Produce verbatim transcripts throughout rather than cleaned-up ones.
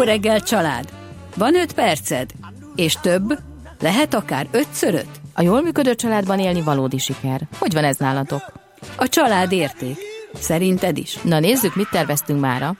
reggel család. Van öt perced? És több? Lehet akár ötször öt? A jól működő családban élni valódi siker. Hogy van ez nálatok? A család érték. Szerinted is? Na nézzük, mit terveztünk mára.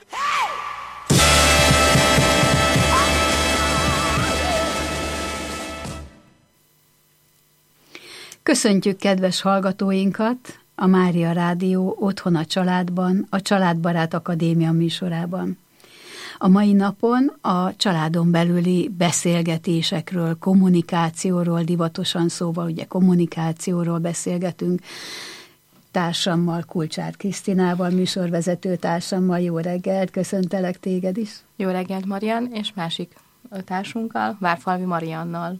Köszöntjük kedves hallgatóinkat a Mária Rádió Otthon a Családban, a Családbarát Akadémia műsorában. A mai napon a családon belüli beszélgetésekről, kommunikációról, divatosan szóval ugye kommunikációról beszélgetünk, társammal, Kulcsár Krisztinával, műsorvezető társammal. Jó reggelt, köszöntelek téged is. Jó reggelt, Marian, és másik társunkkal, Várfalvi Mariannal.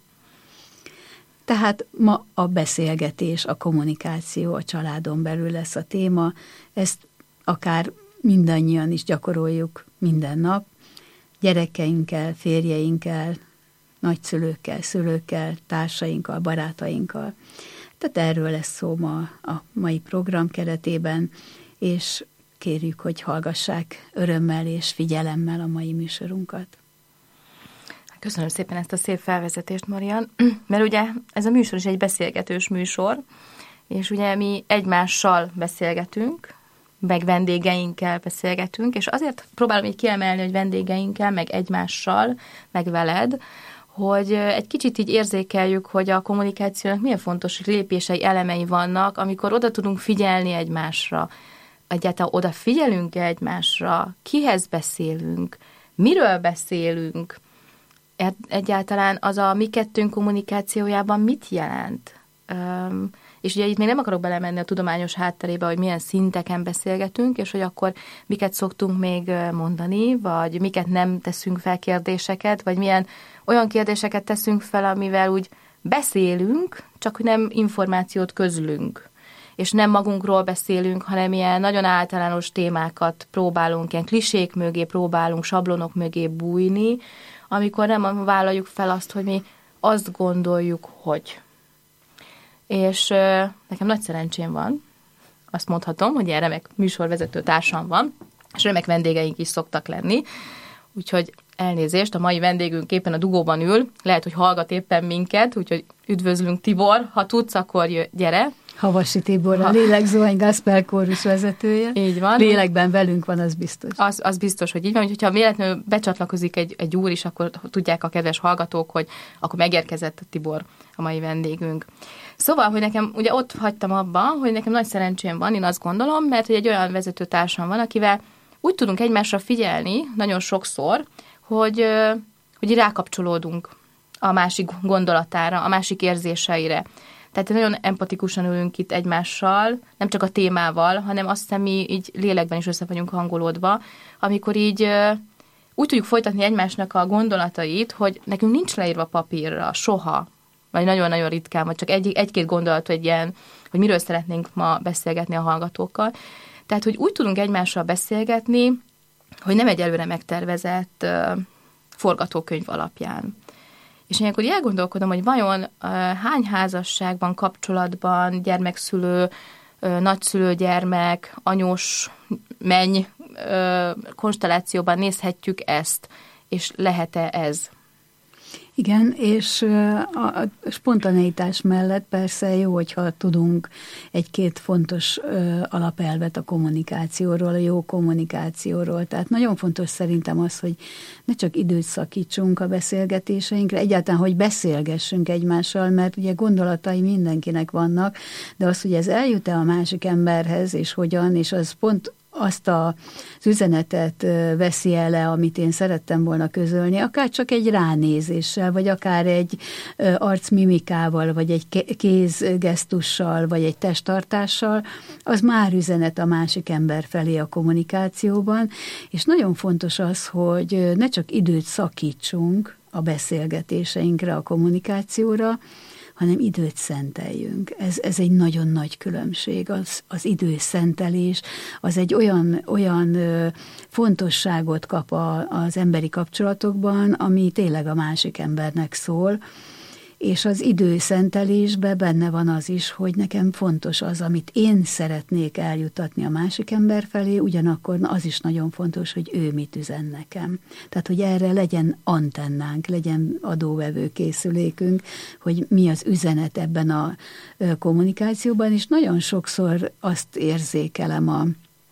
Tehát ma a beszélgetés, a kommunikáció a családon belül lesz a téma. Ezt akár mindannyian is gyakoroljuk minden nap, gyerekeinkkel, férjeinkkel, nagyszülőkkel, szülőkkel, társainkkal, barátainkkal. Tehát erről lesz szó ma a mai program keretében, és kérjük, hogy hallgassák örömmel és figyelemmel a mai műsorunkat. Köszönöm szépen ezt a szép felvezetést, Marian, mert ugye ez a műsor is egy beszélgetős műsor, és ugye mi egymással beszélgetünk, meg vendégeinkkel beszélgetünk, és azért próbálom így kiemelni, hogy vendégeinkkel, meg egymással, meg veled, hogy egy kicsit így érzékeljük, hogy a kommunikációnak milyen fontos lépései, elemei vannak, amikor oda tudunk figyelni egymásra. Egyáltalán oda figyelünk egymásra, kihez beszélünk, miről beszélünk, egyáltalán az a mi kettőnk kommunikációjában mit jelent. Üm, és ugye itt még nem akarok belemenni a tudományos hátterébe, hogy milyen szinteken beszélgetünk, és hogy akkor miket szoktunk még mondani, vagy miket nem teszünk fel kérdéseket, vagy milyen olyan kérdéseket teszünk fel, amivel úgy beszélünk, csak hogy nem információt közlünk. És nem magunkról beszélünk, hanem ilyen nagyon általános témákat próbálunk, ilyen klisék mögé próbálunk, sablonok mögé bújni, amikor nem vállaljuk fel azt, hogy mi azt gondoljuk, hogy. És ö, nekem nagy szerencsém van, azt mondhatom, hogy ilyen remek műsorvezető társam van, és remek vendégeink is szoktak lenni, úgyhogy elnézést, a mai vendégünk éppen a dugóban ül, lehet, hogy hallgat éppen minket, úgyhogy üdvözlünk, Tibor, ha tudsz, akkor gyere. Havasi Tibor, a Lélegzuhany Gospel kórus vezetője. Így van. Lélekben velünk van, az biztos. Az, az biztos, hogy így van, hogyha véletlenül becsatlakozik egy, egy úr is, akkor tudják a kedves hallgatók, hogy akkor megérkezett a Tibor, a mai vendégünk. Szóval, hogy nekem, ugye ott hagytam abba, hogy nekem nagy szerencsém van, én azt gondolom, mert hogy egy olyan vezetőtársam van, akivel úgy tudunk egymásra figyelni nagyon sokszor, hogy, hogy rákapcsolódunk a másik gondolatára, a másik érzéseire. Tehát nagyon empatikusan ülünk itt egymással, nem csak a témával, hanem azt hiszem mi így lélekben is össze vagyunk hangolódva, amikor így úgy tudjuk folytatni egymásnak a gondolatait, hogy nekünk nincs leírva papírra soha, vagy nagyon-nagyon ritkán, vagy csak egy, egy-két gondolat, hogy ilyen, hogy miről szeretnénk ma beszélgetni a hallgatókkal. Tehát, hogy úgy tudunk egymással beszélgetni, hogy nem egy előre megtervezett uh, forgatókönyv alapján. És én akkor elgondolkodom, hogy vajon uh, hány házasságban, kapcsolatban, gyermekszülő, uh, nagyszülő gyermek, anyós menny uh, konstellációban nézhetjük ezt, és lehet-e ez? Igen, és a spontaneitás mellett persze jó, hogyha tudunk egy-két fontos alapelvet a kommunikációról, a jó kommunikációról. Tehát nagyon fontos szerintem az, hogy ne csak időt szakítsunk a beszélgetéseinkre, egyáltalán, hogy beszélgessünk egymással, mert ugye gondolatai mindenkinek vannak, de az, hogy ez eljut-e a másik emberhez, és hogyan, és az pont azt az üzenetet veszi el le, amit én szerettem volna közölni, akár csak egy ránézéssel, vagy akár egy arcmimikával, vagy egy kézgesztussal, vagy egy testtartással, az már üzenet a másik ember felé a kommunikációban, és nagyon fontos az, hogy ne csak időt szakítsunk a beszélgetéseinkre, a kommunikációra, hanem időt szenteljünk. Ez, ez egy nagyon nagy különbség. Az, az időszentelés, az egy olyan, olyan ö, fontosságot kap a, az emberi kapcsolatokban, ami tényleg a másik embernek szól, És az időszentelésben benne van az is, hogy nekem fontos az, amit én szeretnék eljutatni a másik ember felé, ugyanakkor az is nagyon fontos, hogy ő mit üzen nekem. Tehát, hogy erre legyen antennánk, legyen adóvevő készülékünk, hogy mi az üzenet ebben a kommunikációban, és nagyon sokszor azt érzékelem a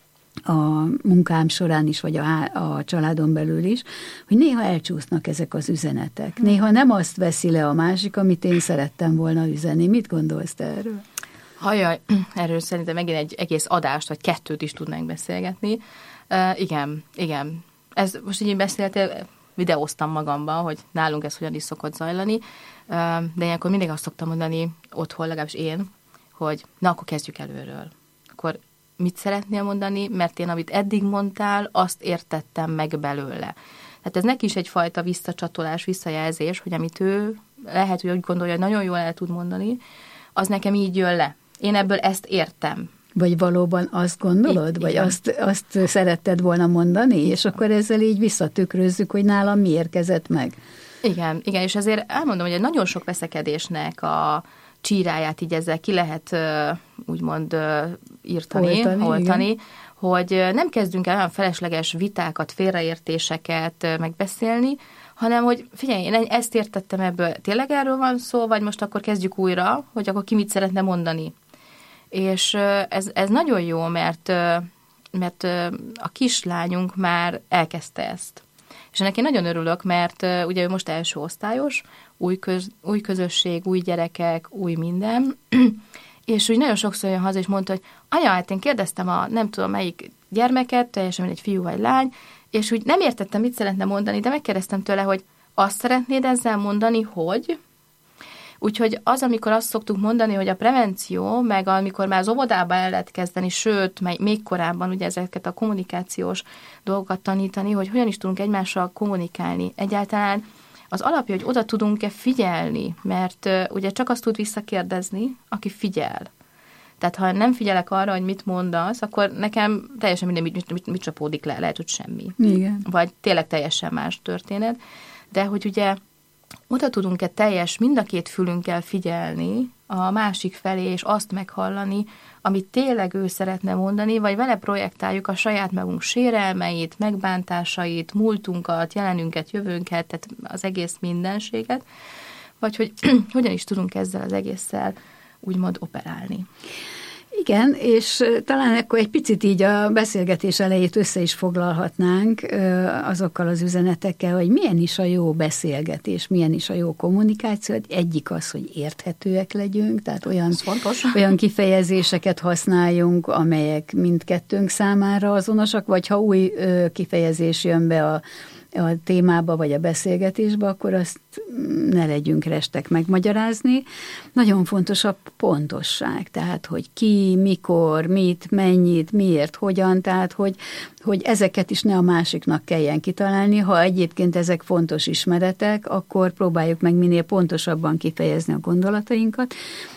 a munkám során is, vagy a, a családon belül is, hogy néha elcsúsznak ezek az üzenetek. Néha nem azt veszi le a másik, amit én szerettem volna üzenni. Mit gondolsz te erről? Hajaj, erről szerintem megint egy egész adást, vagy kettőt is tudnánk beszélgetni. Uh, igen, igen. Ez most így beszéltél, videóztam magamban, hogy nálunk ez hogyan is szokott zajlani, uh, de ilyenkor mindig azt szoktam mondani otthon, legalábbis én, hogy na, akkor kezdjük előről. Akkor mit szeretnél mondani, mert én, amit eddig mondtál, azt értettem meg belőle. Tehát ez neki is egyfajta visszacsatolás, visszajelzés, hogy amit ő lehet, hogy úgy gondolja, hogy nagyon jól el tud mondani, az nekem így jön le. Én ebből ezt értem. Vagy valóban azt gondolod, I- vagy azt, azt szeretted volna mondani, és akkor ezzel így visszatükrözzük, hogy nálam mi érkezett meg. Igen, igen, és ezért elmondom, hogy nagyon sok veszekedésnek a csíráját így ezzel ki lehet úgymond írtani, oltani, oltani hogy nem kezdünk el olyan felesleges vitákat, félreértéseket megbeszélni, hanem hogy figyelj, én ezt értettem ebből, tényleg erről van szó, vagy most akkor kezdjük újra, hogy akkor ki mit szeretne mondani. És ez, ez nagyon jó, mert, mert a kislányunk már elkezdte ezt. És ennek én nagyon örülök, mert ugye ő most első osztályos, új, köz, új közösség, új gyerekek, új minden, és úgy nagyon sokszor jön haza, és mondta, hogy anya, hát én kérdeztem a nem tudom melyik gyermeket, teljesen egy fiú vagy lány, és úgy nem értettem, mit szeretne mondani, de megkérdeztem tőle, hogy azt szeretnéd ezzel mondani, hogy... Úgyhogy az, amikor azt szoktuk mondani, hogy a prevenció, meg amikor már az óvodába el lehet kezdeni, sőt, még korábban ugye ezeket a kommunikációs dolgokat tanítani, hogy hogyan is tudunk egymással kommunikálni. Egyáltalán az alapja, hogy oda tudunk-e figyelni, mert uh, ugye csak azt tud visszakérdezni, aki figyel. Tehát ha nem figyelek arra, hogy mit mondasz, akkor nekem teljesen minden mit, mit, mit csapódik le, lehet, hogy semmi. Igen. Vagy tényleg teljesen más történet. De hogy ugye oda tudunk-e teljes, mind a két fülünkkel figyelni a másik felé, és azt meghallani, amit tényleg ő szeretne mondani, vagy vele projektáljuk a saját magunk sérelmeit, megbántásait, múltunkat, jelenünket, jövőnket, tehát az egész mindenséget, vagy hogy hogyan is tudunk ezzel az egésszel úgymond operálni. Igen, és talán akkor egy picit így a beszélgetés elejét össze is foglalhatnánk azokkal az üzenetekkel, hogy milyen is a jó beszélgetés, milyen is a jó kommunikáció. Egyik az, hogy érthetőek legyünk, tehát olyan, olyan kifejezéseket használjunk, amelyek mindkettőnk számára azonosak, vagy ha új kifejezés jön be a a témába, vagy a beszélgetésbe, akkor azt ne legyünk restek megmagyarázni. Nagyon fontos a pontosság, tehát, hogy ki, mikor, mit, mennyit, miért, hogyan, tehát, hogy, hogy ezeket is ne a másiknak kelljen kitalálni. Ha egyébként ezek fontos ismeretek, akkor próbáljuk meg minél pontosabban kifejezni a gondolatainkat.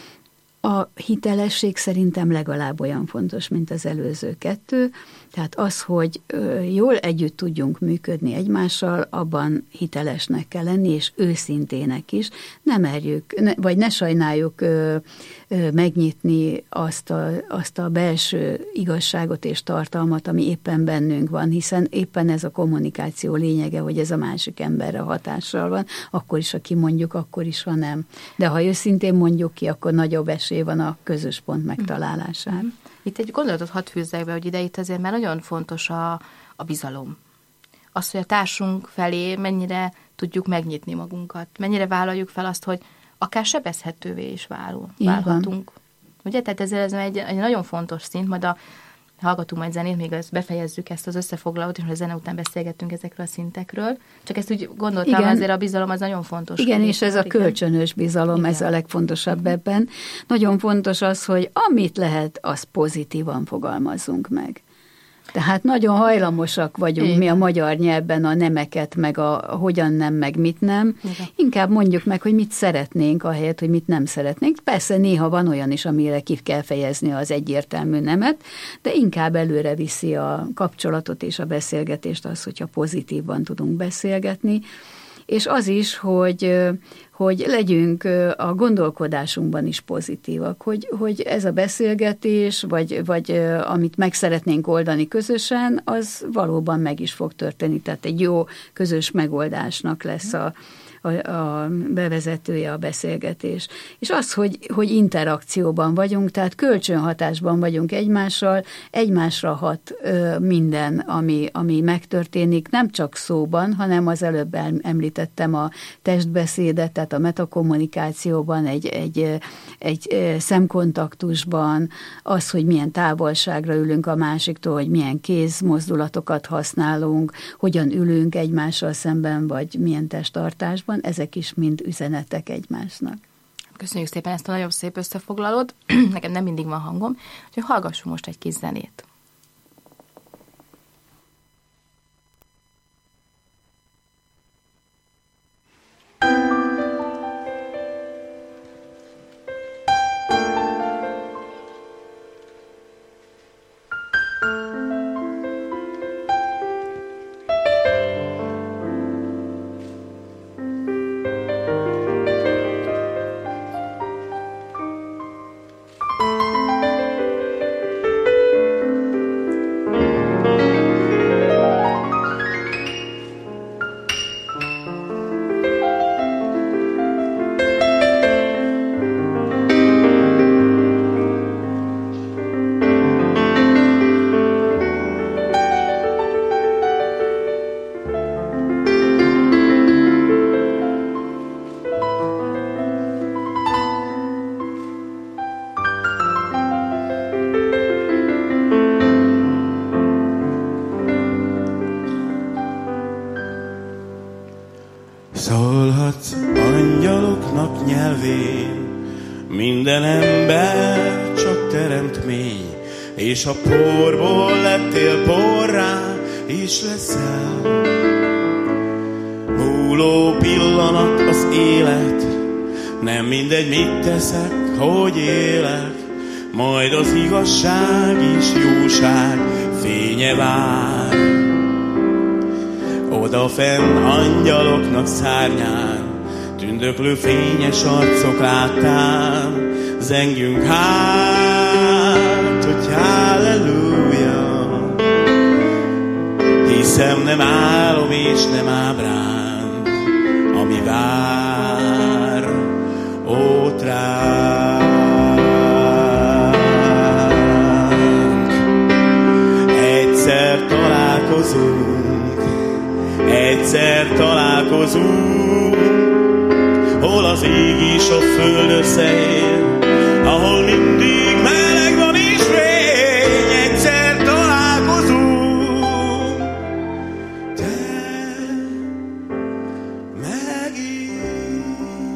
A hitelesség szerintem legalább olyan fontos, mint az előző kettő. Tehát az, hogy jól együtt tudjunk működni egymással, abban hitelesnek kell lenni, és őszintének is. Nem merjük, ne, vagy ne sajnáljuk ö, ö, megnyitni azt a, azt a belső igazságot és tartalmat, ami éppen bennünk van, hiszen éppen ez a kommunikáció lényege, hogy ez a másik emberre hatással van, akkor is, ha kimondjuk, akkor is, ha nem. De ha őszintén mondjuk ki, akkor nagyobb esély van a közös pont megtalálására. Itt egy gondolatot hadd fűzzek be, hogy ide itt azért már nagyon fontos a, a bizalom. Az, hogy a társunk felé mennyire tudjuk megnyitni magunkat, mennyire vállaljuk fel azt, hogy akár sebezhetővé is válul, válhatunk. Ugye? Tehát ez, ez egy, egy nagyon fontos szint, majd a hallgatunk majd zenét, még ezt befejezzük ezt az összefoglalót, és a zene után beszélgettünk ezekről a szintekről. Csak ezt úgy gondoltam, igen, azért a bizalom az nagyon fontos. Igen, és ez a kölcsönös bizalom, igen, ez a legfontosabb uh-huh. ebben. Nagyon fontos az, hogy amit lehet, az pozitívan fogalmazzunk meg. Tehát nagyon hajlamosak vagyunk, igen, mi a magyar nyelvben a nemeket, meg a hogyan nem, meg mit nem. Igen. Inkább mondjuk meg, hogy mit szeretnénk, ahelyett, hogy mit nem szeretnénk. Persze néha van olyan is, amire ki kell fejezni az egyértelmű nemet, de inkább előre viszi a kapcsolatot és a beszélgetést az, hogyha pozitívan tudunk beszélgetni. és az is, hogy, hogy legyünk a gondolkodásunkban is pozitívak, hogy, hogy ez a beszélgetés, vagy, vagy amit meg szeretnénk oldani közösen, az valóban meg is fog történni, tehát egy jó közös megoldásnak lesz a A, a bevezetője a beszélgetés. És az, hogy, hogy interakcióban vagyunk, tehát kölcsönhatásban vagyunk egymással, egymásra hat ö, minden, ami, ami megtörténik, nem csak szóban, hanem az előbb említettem a testbeszédet, tehát a metakommunikációban, egy, egy, egy szemkontaktusban, az, hogy milyen távolságra ülünk a másiktól, hogy milyen kézmozdulatokat használunk, hogyan ülünk egymással szemben, vagy milyen testtartásban, ezek is mind üzenetek egymásnak. Köszönjük szépen ezt a nagyon szép összefoglalót. Nekem nem mindig van hangom, úgyhogy hallgassunk most egy kis zenét. Szólhatsz angyaloknak nyelvén, minden ember csak teremtmény, és a porból lettél porrá, és leszel. Múló pillanat az élet, nem mindegy mit teszek, hogy élek, majd az igazság és jóság fénye vár. Odafenn angyaloknak szárnyán, tündöklő fényes arcok láttál, zengjünk hát, hogy halleluja. Hiszem nem álom és nem ábránd, ami vár ott ránk. Egyszer találkozunk, egyszer találkozunk, hol az ég és a föld összeér, ahol mindig meleg van és fény. Egyszer találkozunk, te megint.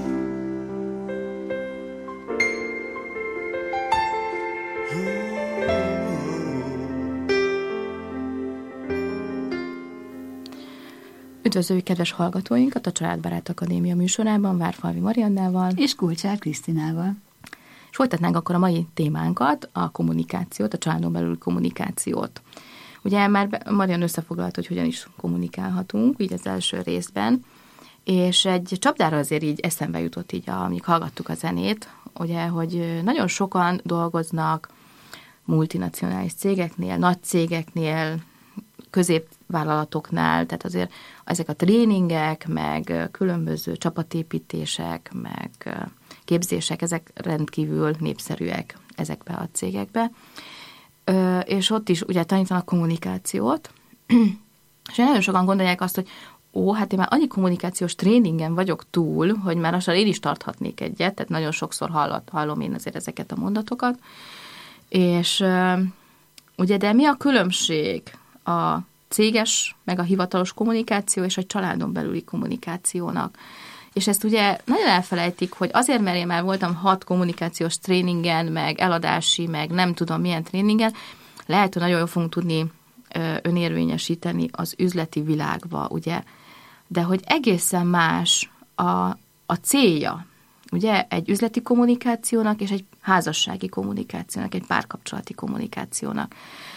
Üdvözöljük kedves hallgatóinkat a Családbarát Akadémia műsorában, Várfalvi Mariannával És Kulcsár Krisztinával. És folytatnánk akkor a mai témánkat, a kommunikációt, a családon belül kommunikációt. Ugye már Mariann összefoglalt, hogy hogyan is kommunikálhatunk, így az első részben, és egy csapdára azért így eszembe jutott így, amíg hallgattuk a zenét, ugye, hogy nagyon sokan dolgoznak multinacionális cégeknél, nagy cégeknél, középvállalatoknál, tehát azért ezek a tréningek, meg különböző csapatépítések, meg képzések, ezek rendkívül népszerűek ezekbe a cégekbe. És ott is ugye tanítanak kommunikációt, és nagyon sokan gondolják azt, hogy ó, hát én már annyi kommunikációs tréningen vagyok túl, hogy már lassan én is tarthatnék egyet, tehát nagyon sokszor hallott, hallom én azért ezeket a mondatokat. És ugye, de mi a különbség a céges, meg a hivatalos kommunikáció és a családon belüli kommunikációnak? És ezt ugye nagyon elfelejtik, hogy azért, mert én már voltam hat kommunikációs tréningen, meg eladási, meg nem tudom milyen tréningen, lehet, hogy nagyon jól fogunk tudni önérvényesíteni az üzleti világba, ugye? De hogy egészen más a, a célja, ugye, egy üzleti kommunikációnak és egy házassági kommunikációnak, egy párkapcsolati kommunikációnak.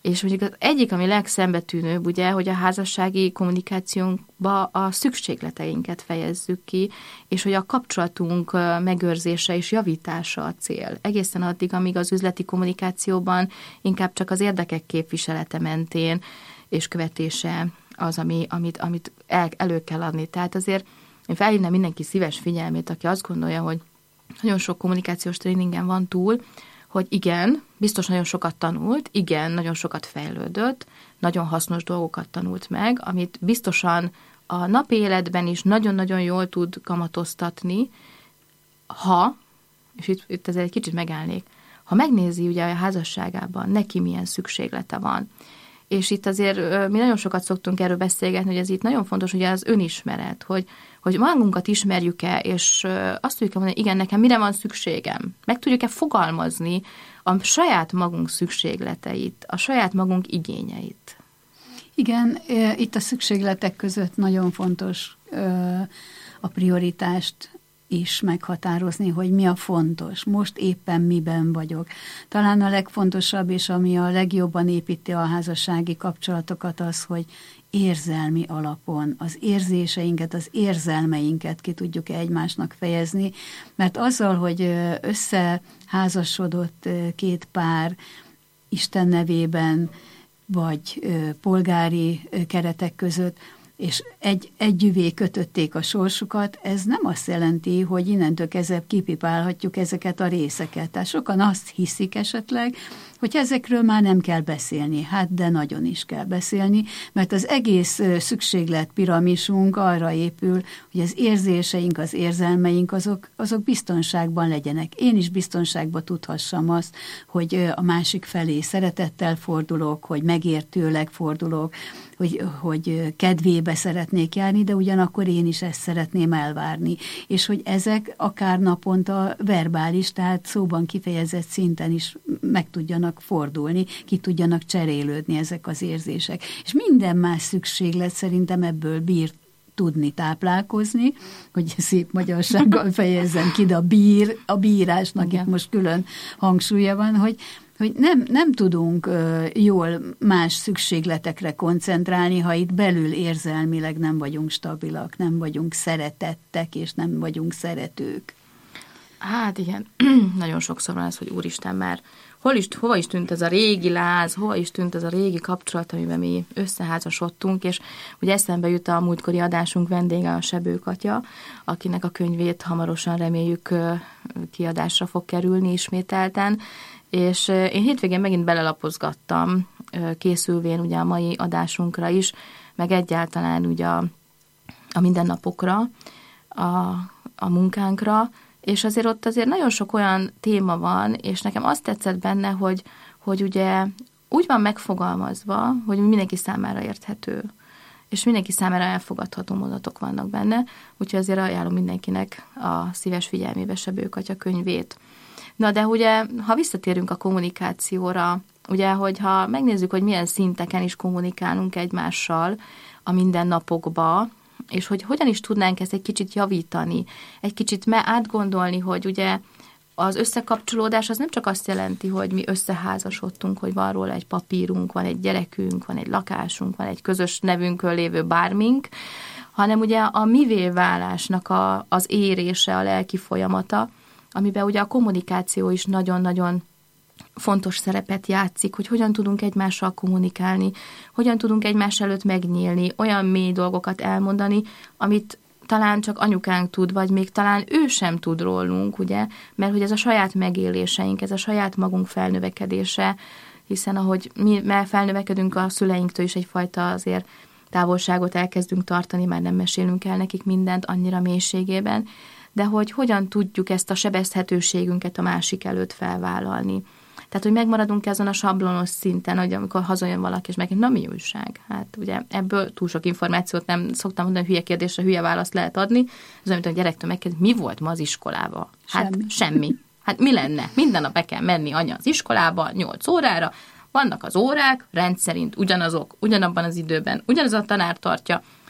És mondjuk az egyik, ami legszembetűnőbb, ugye, hogy a házassági kommunikációnkba a szükségleteinket fejezzük ki, és hogy a kapcsolatunk megőrzése és javítása a cél. Egészen addig, amíg az üzleti kommunikációban inkább csak az érdekek képviselete mentén és követése az, ami, amit, amit el, elő kell adni. Tehát azért én felhívnám mindenki szíves figyelmét, aki azt gondolja, hogy nagyon sok kommunikációs tréningen van túl, hogy igen, biztos nagyon sokat tanult, igen, nagyon sokat fejlődött, nagyon hasznos dolgokat tanult meg, amit biztosan a napi életben is nagyon-nagyon jól tud kamatoztatni, ha, és itt, itt ezzel egy kicsit megállnék, ha megnézi ugye a házasságában, neki milyen szükséglete van. És itt azért mi nagyon sokat szoktunk erről beszélgetni, hogy ez itt nagyon fontos, hogy az önismeret, hogy, hogy magunkat ismerjük-e, és azt tudjuk mondani, igen, nekem mire van szükségem. Meg tudjuk-e fogalmazni a saját magunk szükségleteit, a saját magunk igényeit. Igen, itt a szükségletek között nagyon fontos a prioritást is meghatározni, hogy mi a fontos, most éppen miben vagyok. Talán a legfontosabb, és ami a legjobban építi a házassági kapcsolatokat az, hogy érzelmi alapon az érzéseinket, az érzelmeinket ki tudjuk egymásnak fejezni, mert azzal, hogy összeházasodott két pár Isten nevében, vagy polgári keretek között, és egy, együvé kötötték a sorsukat, ez nem azt jelenti, hogy innentől kezdve kipipálhatjuk ezeket a részeket. Tehát sokan azt hiszik esetleg, hogy ezekről már nem kell beszélni. Hát, de nagyon is kell beszélni, mert az egész szükségletpiramisunk arra épül, hogy az érzéseink, az érzelmeink azok, azok biztonságban legyenek. Én is biztonságban tudhassam azt, hogy a másik felé szeretettel fordulok, hogy megértőleg fordulok, hogy, hogy kedvébe szeretnék járni, de ugyanakkor én is ezt szeretném elvárni. És hogy ezek akár naponta verbális, tehát szóban kifejezett szinten is meg tudjanak fordulni, ki tudjanak cserélődni ezek az érzések. És minden más szükséglet szerintem ebből bír tudni táplálkozni, hogy szép magyarsággal fejezzem ki, de a, bír, a bírásnak igen. Itt most külön hangsúlya van, hogy hogy nem, nem tudunk uh, jól más szükségletekre koncentrálni, ha itt belül érzelmileg nem vagyunk stabilak, nem vagyunk szeretettek, és nem vagyunk szeretők. Hát igen, nagyon sokszor van ez, hogy úristen már, hol is, hova is tűnt ez a régi láz, hova is tűnt ez a régi kapcsolat, amiben mi összeházasodtunk, és ugye eszembe jut a múltkori adásunk vendége, a Sebők atya, akinek a könyvét hamarosan reméljük kiadásra fog kerülni ismételten, és én hétvégén megint belelapozgattam, készülvén ugye a mai adásunkra is, meg egyáltalán ugye a, a mindennapokra, a, a munkánkra, és azért ott azért nagyon sok olyan téma van, és nekem azt tetszett benne, hogy, hogy ugye úgy van megfogalmazva, hogy mindenki számára érthető, és mindenki számára elfogadható mondatok vannak benne, úgyhogy azért ajánlom mindenkinek a szíves figyelmébe Sebők atya könyvét. Na de ugye, ha visszatérünk a kommunikációra, ugye, hogyha megnézzük, hogy milyen szinteken is kommunikálunk egymással a mindennapokba, és hogy hogyan is tudnánk ezt egy kicsit javítani, egy kicsit átgondolni, hogy ugye az összekapcsolódás az nem csak azt jelenti, hogy mi összeházasodtunk, hogy van róla egy papírunk, van egy gyerekünk, van egy lakásunk, van egy közös nevünkön lévő bármink, hanem ugye a mivé válásnak a, az érése, a lelki folyamata, amiben ugye a kommunikáció is nagyon-nagyon fontos szerepet játszik, hogy hogyan tudunk egymással kommunikálni, hogyan tudunk egymás előtt megnyílni, olyan mély dolgokat elmondani, amit talán csak anyukánk tud, vagy még talán ő sem tud rólunk, ugye, mert hogy ez a saját megéléseink, ez a saját magunk felnövekedése, hiszen ahogy mi felnövekedünk a szüleinktől is egyfajta azért távolságot elkezdünk tartani, már nem mesélünk el nekik mindent annyira mélységében, de hogy hogyan tudjuk ezt a sebezhetőségünket a másik előtt felvállalni. Tehát, hogy megmaradunk ezen a sablonos szinten, hogy amikor hazajön valaki, és meg, na mi újság? Hát ugye ebből túl sok információt nem szoktam mondani, hülye kérdésre hülye választ lehet adni. Ez olyan, mint a gyerektől megkérdezik, mi volt ma az iskolában? Hát semmi. semmi. Hát mi lenne? Minden nap be kell menni anya az iskolába, nyolc órára, vannak az órák, rendszerint ugyanazok, ugyanabban az időben, ugyanaz a tanár tartja,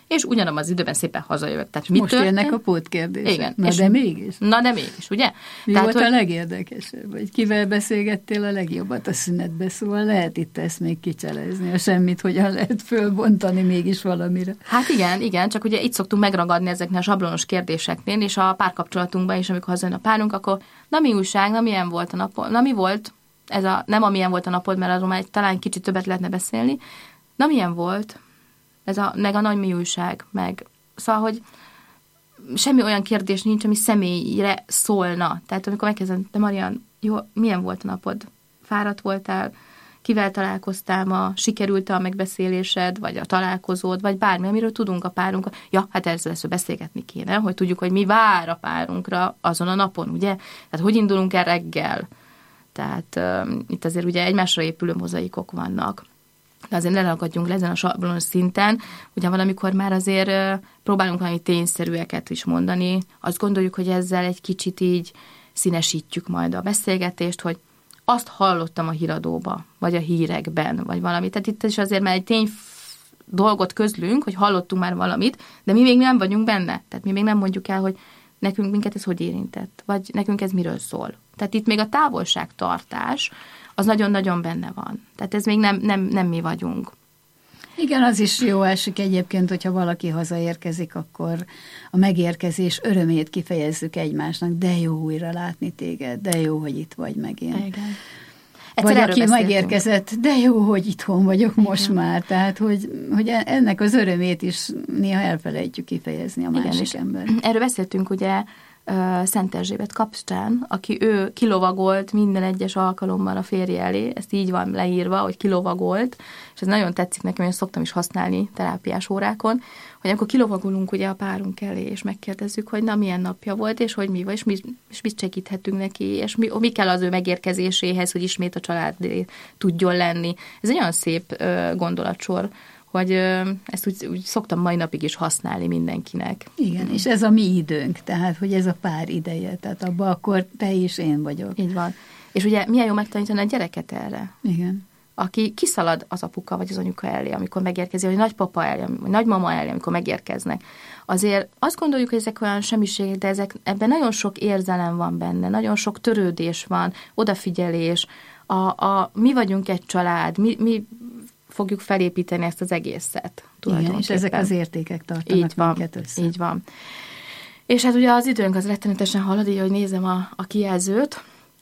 és ugyanabban az időben szépen hazajövök. Tehát most jönnek a pótkérdések. Igen. Na de mégis. Na de mégis, ugye? Mi Tehát, volt hogy... a legérdekesebb? Vagy kivel beszélgettél a legjobbat a szünetbe? Szóval lehet itt ezt még kicselezni, a semmit hogyan lehet fölbontani mégis valamire. Hát igen, igen, csak ugye itt szoktunk megragadni ezeknél a sablonos kérdéseknél, és a párkapcsolatunkban is, amikor hazajön a párunk, akkor na mi újság, na milyen volt a napod, na mi volt, ez a, nem a milyen volt a napod, mert arról már talán kicsit többet lehetne beszélni, na milyen volt, ez a, meg a nagy mi újság, meg szóval, hogy semmi olyan kérdés nincs, ami személyre szólna. Tehát amikor megkezdem, de Marian, jó, milyen volt a napod? Fáradt voltál? Kivel találkoztál ma? Sikerült a megbeszélésed, vagy a találkozód, vagy bármi, amiről tudunk a párunkra. Ja, hát ezzel lesz, hogy beszélgetni kéne, hogy tudjuk, hogy mi vár a párunkra azon a napon, ugye? Tehát hogy indulunk el reggel? Tehát um, itt azért ugye egymásra épülő mozaikok vannak. De azért ne ragadjunk le ezen a sablonos szinten, ugye valamikor már azért uh, próbálunk valami tényszerűeket is mondani. Azt gondoljuk, hogy ezzel egy kicsit így színesítjük majd a beszélgetést, hogy azt hallottam a híradóba, vagy a hírekben, vagy valami. Tehát itt is azért már egy tény dolgot közlünk, hogy hallottunk már valamit, de mi még nem vagyunk benne. Tehát mi még nem mondjuk el, hogy nekünk minket ez hogy érintett, vagy nekünk ez miről szól. Tehát itt még a távolságtartás az nagyon-nagyon benne van. Tehát ez még nem, nem, nem mi vagyunk. Igen, az is jó esik egyébként, hogyha valaki hazaérkezik, akkor a megérkezés örömét kifejezzük egymásnak. De jó újra látni téged, de jó, hogy itt vagy megint. Igen. Vagy aki megérkezett, de jó, hogy itthon vagyok most Igen. már. Tehát, hogy, hogy ennek az örömét is néha elfelejtjük kifejezni a másik Igen, ember. Erről beszéltünk ugye Szent Erzsébet kapcsán, aki ő kilovagolt minden egyes alkalommal a férje elé, ezt így van leírva, hogy kilovagolt, és ez nagyon tetszik nekem, én szoktam is használni terápiás órákon, hogy amikor kilovagolunk ugye a párunk elé, és megkérdezzük, hogy na milyen napja volt, és hogy mi van, és, mi, és mit segíthetünk neki, és mi, mi kell az ő megérkezéséhez, hogy ismét a család tudjon lenni. Ez egy olyan szép ö, gondolatsor, hogy ezt úgy, úgy szoktam mai napig is használni mindenkinek. Igen, és ez a mi időnk, tehát, hogy ez a pár ideje, tehát abban akkor te is én vagyok. Így van. És ugye milyen jó megtanítani a gyereket erre? Igen. Aki kiszalad az apuka vagy az anyuka elé, amikor megérkezik, vagy nagypapa elé, vagy nagymama elé, amikor megérkeznek. Azért azt gondoljuk, hogy ezek olyan semmiségek, de ezek, ebben nagyon sok érzelem van benne, nagyon sok törődés van, odafigyelés, a, a, mi vagyunk egy család, mi, mi fogjuk felépíteni ezt az egészet. Igen, és ezek az értékek tartanak így van, minket össze. Így van. És hát ugye az időnk az rettenetesen halad, így, hogy nézem a, a kijelzőt.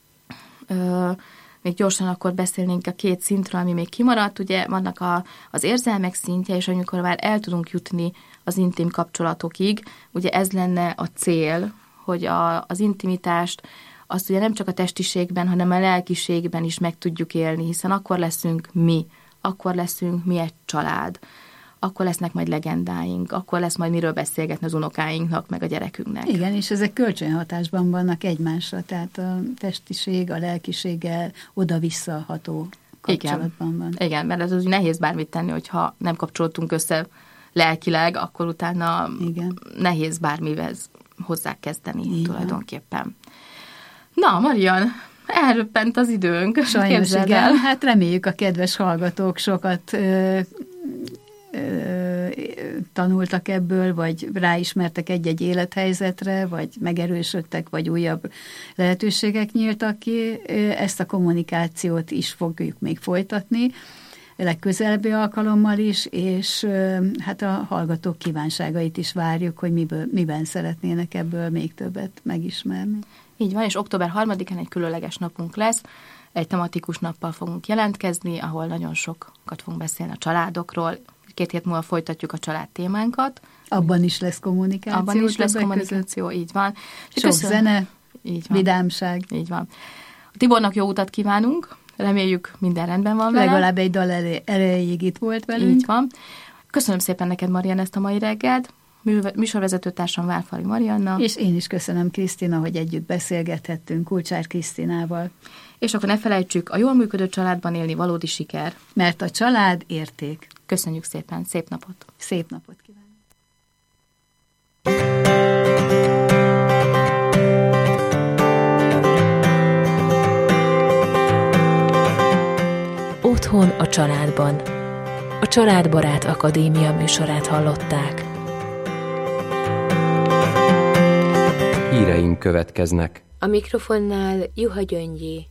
Ö, még gyorsan akkor beszélnénk a két szintről, ami még kimaradt. Ugye vannak a, az érzelmek szintje, és amikor már el tudunk jutni az intim kapcsolatokig, ugye ez lenne a cél, hogy a, az intimitást azt ugye nem csak a testiségben, hanem a lelkiségben is meg tudjuk élni, hiszen akkor leszünk mi, akkor leszünk mi egy család, akkor lesznek majd legendáink, akkor lesz majd miről beszélgetni az unokáinknak, meg a gyerekünknek. Igen, és ezek kölcsönhatásban vannak egymásra, tehát a testiség, a lelkiséggel oda-visszaható kapcsolatban Igen. van. Igen, mert ez az úgy nehéz bármit tenni, hogyha nem kapcsolódtunk össze lelkileg, akkor utána Igen. nehéz bármivel hozzá kezdeni Igen. tulajdonképpen. Na, Marian, elröppent az időnk. Sajnos igen. Hát reméljük a kedves hallgatók sokat ö, ö, tanultak ebből, vagy ráismertek egy-egy élethelyzetre, vagy megerősödtek, vagy újabb lehetőségek nyíltak ki. Ezt a kommunikációt is fogjuk még folytatni, legközelebbi alkalommal is, és hát a hallgatók kívánságait is várjuk, hogy miből, miben szeretnének ebből még többet megismerni. Így van, és október harmadikán egy különleges napunk lesz, egy tematikus nappal fogunk jelentkezni, ahol nagyon sokat fogunk beszélni a családokról. Két hét múlva folytatjuk a család témánkat. Abban is lesz kommunikáció. Abban is lesz kommunikáció, között. Így van. És Sok köszön... zene, így van. Vidámság. Így van. A Tibornak jó utat kívánunk, reméljük minden rendben van vele. Legalább egy dal erejéig itt volt velünk. Így van. Köszönöm szépen neked, Marian, ezt a mai reggelt. Műsorvezetőtársam Várfalvi Marianna. És én is köszönöm, Krisztina, hogy együtt beszélgethettünk Kulcsár Krisztinával. És akkor ne felejtsük, a jól működő családban élni valódi siker. Mert a család érték. Köszönjük szépen, szép napot! Szép napot kívánok! Otthon a családban. A Családbarát Akadémia műsorát hallották. híreink következnek. A mikrofonnál Juha Gyöngyi.